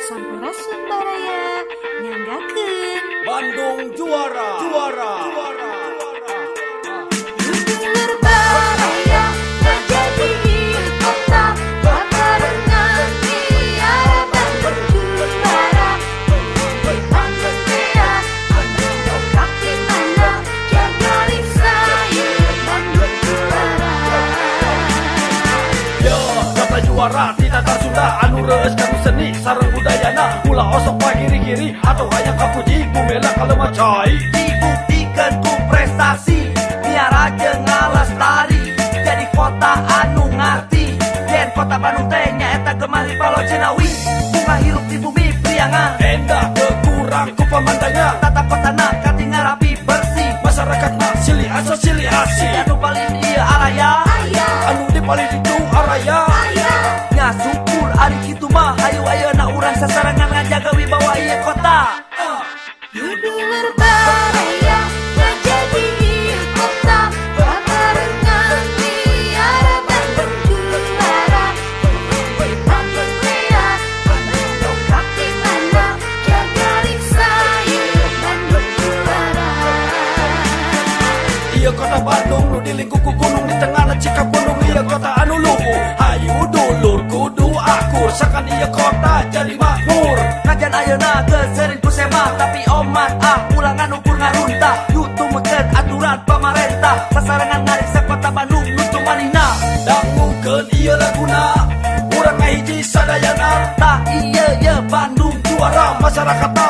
Sampurasun Sundaraya nyanggakeun Bandung juara, juara, juara. Dulur Baraya menjadi kota barengan biara Bandung juara. Bandung Raya, Bandung kaki mana jaga saya Bandung juara. Yo, kota juara tidak tak Sunda anu reus kanu seni sareng budayana ulah osok pagiri-giri atau hayang kapuji bumela kalema cai dibuktikan ku prestasi miara jeung ngalestari jadi kota anu ngarti yen kota Bandung teh nyaeta gemari palo Cinawi bunga hirup di bumi priangan endah kekurang ku pemandangnya tata kotana katingal rapi bersih masyarakatna silih asosiasi anu paling ieu araya anu di paling itu araya nya syukur ari kitu mah hayu ayeuna urang sasarangan ngajaga wibawa ieu kota. Dulur Baraya menjadi kota barengan biara Bandung juara. Bandung Raya, Bandung kaki mana jaga saya Bandung juara. Ieu kota Bandung nu dilingkup ku gunung di tengahna Cikapundung ieu kota anu luhur hayu dulur kudu akur sakan ieu kota jadi makmur Najan ayeuna geuseurin ku sema tapi omat ulangan ukur ngarunta ditumukeun aturan pamarentah sasarangan ngariksa kota Bandung nutu manihna dangukeun ieu laguna urang ngahiji sadayana tah ieu Bandung juara masyarakat